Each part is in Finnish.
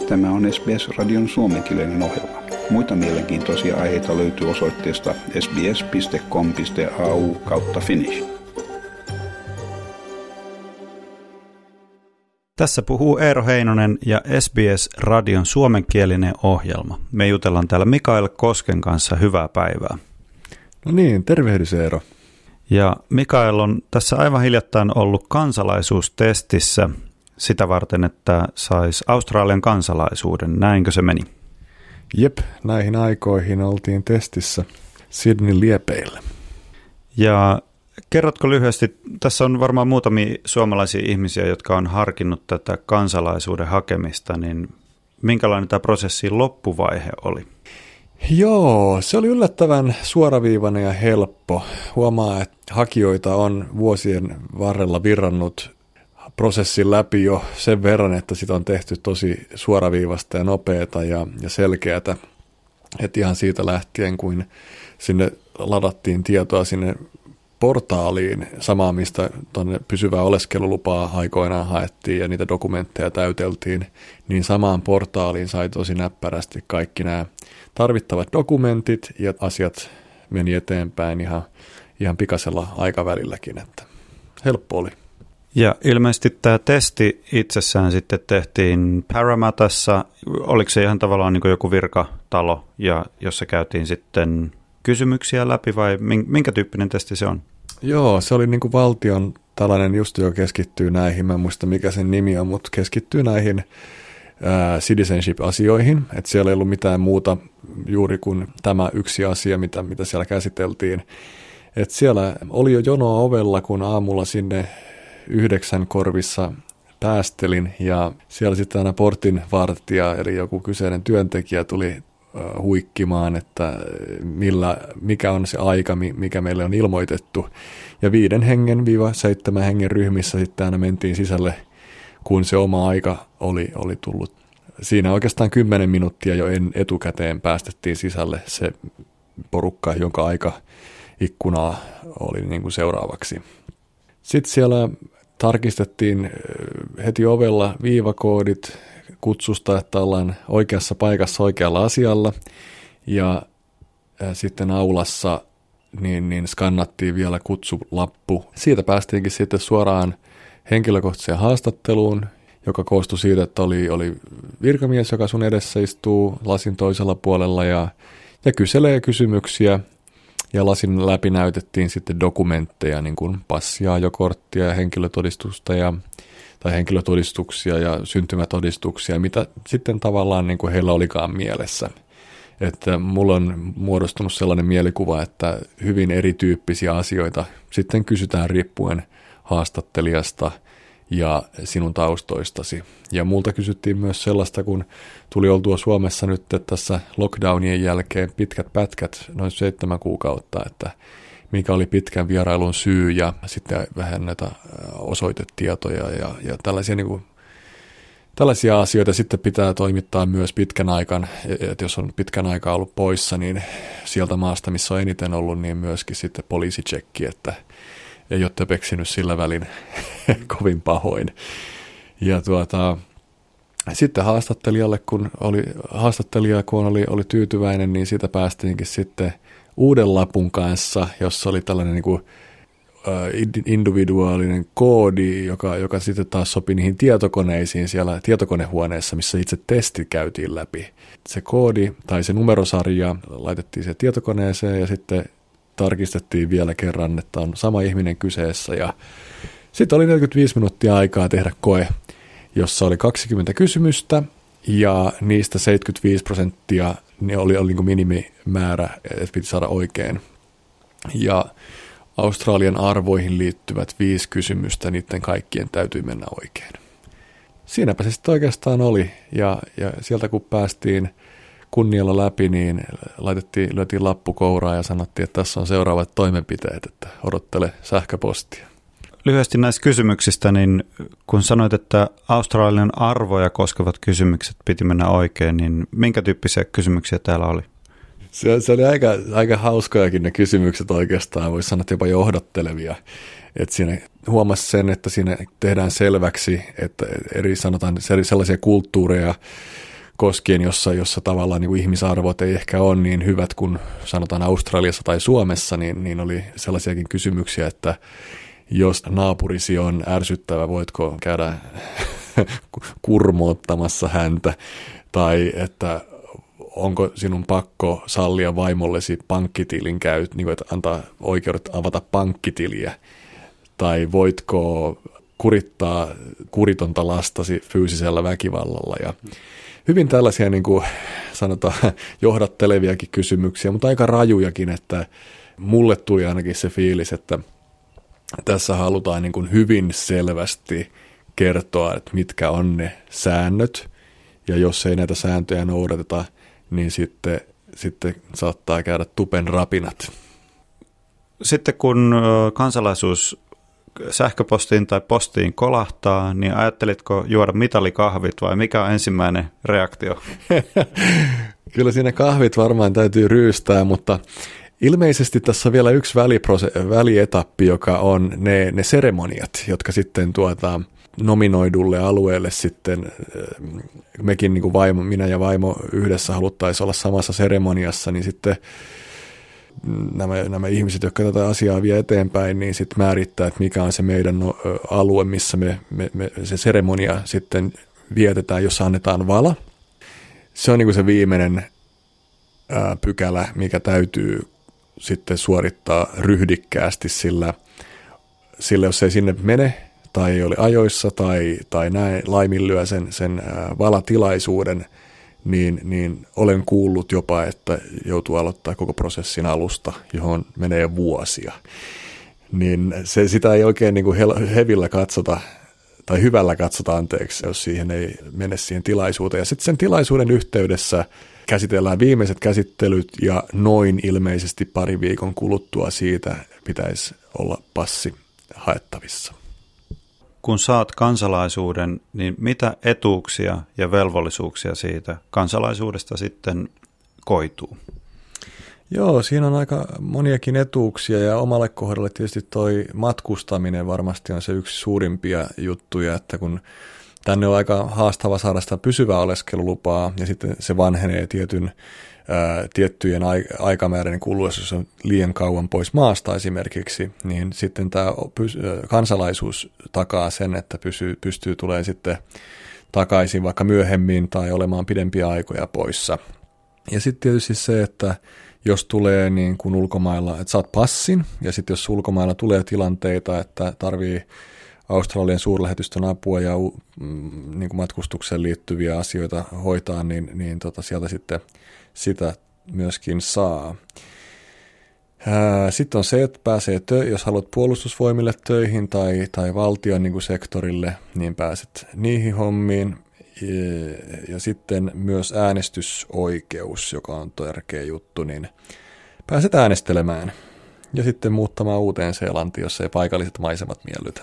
Tämä on SBS-radion suomenkielinen ohjelma. Muita mielenkiintoisia aiheita löytyy osoitteesta sbs.com.au/finnish. Tässä puhuu Eero Heinonen ja SBS-radion suomenkielinen ohjelma. Me jutellaan täällä Mikael Kosken kanssa. Hyvää päivää. No niin, tervehdys Eero. Ja Mikael on tässä aivan hiljattain ollut kansalaisuustestissä sitä varten, että saisi Australian kansalaisuuden. Näinkö se meni? Jep, näihin aikoihin oltiin testissä Sydneyn liepeillä. Ja kerrotko lyhyesti, tässä on varmaan muutamia suomalaisia ihmisiä, jotka on harkinnut tätä kansalaisuuden hakemista, niin minkälainen tämä prosessin loppuvaihe oli? Joo, se oli yllättävän suoraviivainen ja helppo. Huomaa, että hakijoita on vuosien varrella virrannut prosessin läpi jo sen verran, että sitä on tehty tosi suoraviivasta ja nopeata ja selkeätä. Että ihan siitä lähtien, kun sinne ladattiin tietoa sinne portaaliin, samaa mistä tuonne pysyvää oleskelulupaa aikoinaan haettiin ja niitä dokumentteja täyteltiin, niin samaan portaaliin sai tosi näppärästi kaikki nämä tarvittavat dokumentit ja asiat meni eteenpäin ihan pikaisella aikavälilläkin, että helppo oli. Ja ilmeisesti tämä testi itsessään sitten tehtiin Parramattassa. Oliko se ihan tavallaan niin kuin joku virkatalo, ja jossa käytiin sitten kysymyksiä läpi, vai minkä tyyppinen testi se on? Joo, se oli niin kuin valtion tällainen just, joka keskittyy näihin, mä en muista mikä sen nimi on, mutta keskittyy näihin citizenship-asioihin, että siellä ei ollut mitään muuta juuri kuin tämä yksi asia, mitä siellä käsiteltiin. Että siellä oli jo jonoa ovella, kun aamulla sinne 9 korvissa päästelin, ja siellä sitten aina portinvartija, eli joku kyseinen työntekijä tuli huikkimaan, että mikä on se aika, mikä meille on ilmoitettu. Ja 5 7 hengen ryhmissä sitten aina mentiin sisälle, kun se oma aika oli tullut. Siinä oikeastaan 10 minuuttia jo etukäteen päästettiin sisälle se porukka, jonka aikaikkuna oli niin kuin seuraavaksi. Sitten siellä tarkistettiin heti ovella viivakoodit kutsusta, että ollaan oikeassa paikassa oikealla asialla, ja sitten aulassa niin skannattiin vielä kutsulappu. Siitä päästiinkin sitten suoraan henkilökohtaiseen haastatteluun, joka koostui siitä, että oli virkamies, joka sun edessä istuu lasin toisella puolella ja kyselee kysymyksiä, ja lasin läpi näytettiin sitten dokumentteja, niin kuin passia, ajokorttia ja henkilötodistusta tai henkilötodistuksia ja syntymätodistuksia, mitä sitten tavallaan niin kuin heillä olikaan mielessä. Että mulla on muodostunut sellainen mielikuva, että hyvin erityyppisiä asioita sitten kysytään riippuen haastattelijasta ja sinun taustoistasi. Ja multa kysyttiin myös sellaista, kun tuli oltua Suomessa nyt tässä lockdownien jälkeen pitkät pätkät, noin 7 kuukautta, että mikä oli pitkän vierailun syy, ja sitten vähän näitä osoitetietoja ja tällaisia, niin kuin, tällaisia asioita sitten pitää toimittaa myös pitkän aikaan, että jos on pitkän aikaa ollut poissa, niin sieltä maasta, missä on eniten ollut, niin myöskin sitten poliisitsekki, että ei ole töpeksinyt sillä välin kovin pahoin. Ja sitten haastattelija kun oli tyytyväinen, niin siitä päästiinkin sitten uuden lapun kanssa, jossa oli tällainen niin kuin individuaalinen koodi, joka sitten taas sopi niihin tietokoneisiin siellä tietokonehuoneessa, missä itse testi käytiin läpi. Se koodi tai se numerosarja laitettiin siihen tietokoneeseen ja sitten tarkistettiin vielä kerran, että on sama ihminen kyseessä, ja sitten oli 45 minuuttia aikaa tehdä koe, jossa oli 20 kysymystä, ja niistä 75% niin oli niin kuin minimimäärä, että piti saada oikein. Ja Australian arvoihin liittyvät 5 kysymystä, niiden kaikkien täytyy mennä oikein. Siinäpä se sitten oikeastaan oli, ja sieltä kun päästiin kunnialla läpi, niin lyötiin lappu kouraan ja sanottiin, että tässä on seuraavat toimenpiteet, että odottele sähköpostia. Lyhyesti näistä kysymyksistä, niin kun sanoit, että Australian arvoja koskevat kysymykset piti mennä oikein, niin minkä tyyppisiä kysymyksiä täällä oli? Se oli aika hauskojakin ne kysymykset oikeastaan, voisi sanoa jopa johdattelevia. Että siinä huomasi sen, että siinä tehdään selväksi, että sanotaan sellaisia kulttuureja koskien, jossa tavallaan niin kuin ihmisarvot ei ehkä ole niin hyvät kuin sanotaan Australiassa tai Suomessa, niin oli sellaisiakin kysymyksiä, että jos naapurisi on ärsyttävä, voitko käydä kurmoottamassa häntä, tai että onko sinun pakko sallia vaimollesi pankkitilin niin kuin, että antaa oikeudet avata pankkitiliä, tai voitko kurittaa kuritonta lastasi fyysisellä väkivallalla. Ja hyvin tällaisia niin kuin sanotaan johdatteleviakin kysymyksiä, mutta aika rajujakin, että mulle tuli ainakin se fiilis, että tässä halutaan niin kuin hyvin selvästi kertoa, että mitkä on ne säännöt, ja jos ei näitä sääntöjä noudateta, niin sitten saattaa käydä tupen rapinat. Sitten kun kansalaisuus sähköpostiin tai postiin kolahtaa, niin ajattelitko juoda mitalikahvit vai mikä on ensimmäinen reaktio? Kyllä siinä kahvit varmaan täytyy ryystää, mutta ilmeisesti tässä on vielä yksi välietappi, joka on ne seremoniat, jotka sitten nominoidulle alueelle sitten, mekin niin kuin minä ja vaimo yhdessä haluttaisiin olla samassa seremoniassa, niin sitten nämä ihmiset, jotka tätä asiaa vie eteenpäin, niin sitten määrittää, että mikä on se meidän alue, missä me se seremonia sitten vietetään, jossa annetaan vala. Se on niin kuin se viimeinen pykälä, mikä täytyy sitten suorittaa ryhdikkäästi, sillä jos ei sinne mene tai ei ole ajoissa tai näin laiminlyö sen valatilaisuuden, niin olen kuullut jopa, että joutuu aloittaa koko prosessin alusta, johon menee vuosia. Niin sitä ei oikein niin kuin hevillä katsota, tai hyvällä katsota anteeksi, jos siihen ei mene siihen tilaisuuteen. Ja sitten sen tilaisuuden yhteydessä käsitellään viimeiset käsittelyt, ja noin ilmeisesti pari viikon kuluttua siitä pitäisi olla passi haettavissa. Kun saat kansalaisuuden, niin mitä etuuksia ja velvollisuuksia siitä kansalaisuudesta sitten koituu? Joo, siinä on aika moniakin etuuksia, ja omalle kohdalle tietysti toi matkustaminen varmasti on se yksi suurimpia juttuja, että kun tänne on aika haastava saada sitä pysyvää oleskelulupaa, ja sitten se vanhenee tiettyjen aikamäärän kuluessa, jos on liian kauan pois maasta esimerkiksi, niin sitten tämä kansalaisuus takaa sen, että pystyy tulee sitten takaisin vaikka myöhemmin tai olemaan pidempiä aikoja poissa. Ja sitten tietysti se, että jos tulee niin kuin ulkomailla, että saat passin, ja sitten jos ulkomailla tulee tilanteita, että tarvii Australian suurlähetystön apua ja niin kuin matkustukseen liittyviä asioita hoitaa, niin sieltä sitten sitä myöskin saa. Sitten on se, että pääsee jos haluat puolustusvoimille töihin tai valtion niin kuin sektorille, niin pääset niihin hommiin. Ja sitten myös äänestysoikeus, joka on tärkeä juttu, niin pääset äänestelemään. Ja sitten muuttamaan Uuteen-Seelantiin, jos ei paikalliset maisemat miellytä.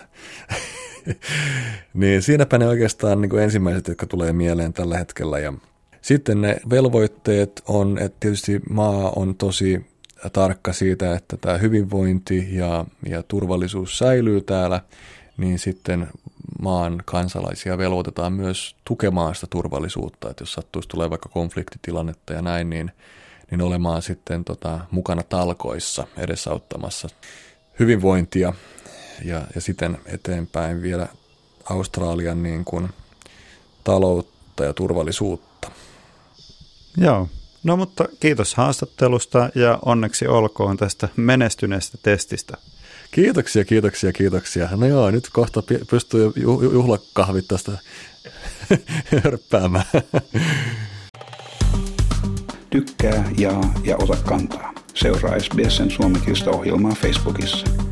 Niin siinäpä ne oikeastaan niin kuin ensimmäiset, jotka tulee mieleen tällä hetkellä. Ja sitten ne velvoitteet on, että tietysti maa on tosi tarkka siitä, että tämä hyvinvointi ja turvallisuus säilyy täällä, niin sitten maan kansalaisia velvoitetaan myös tukemaan sitä turvallisuutta, että jos sattuisi tulee vaikka konfliktitilannetta ja näin, niin olemaan sitten mukana talkoissa edesauttamassa hyvinvointia ja siten eteenpäin vielä Australian niin kuin taloutta ja turvallisuutta. Joo, no mutta kiitos haastattelusta ja onneksi olkoon tästä menestyneestä testistä. Kiitoksia. No joo, nyt kohta pystyy juhlakahvit tästä hörppäämään. Tykkää, jaa ja ota kantaa. Seuraa SBS:n suomenkielistä ohjelmaa Facebookissa.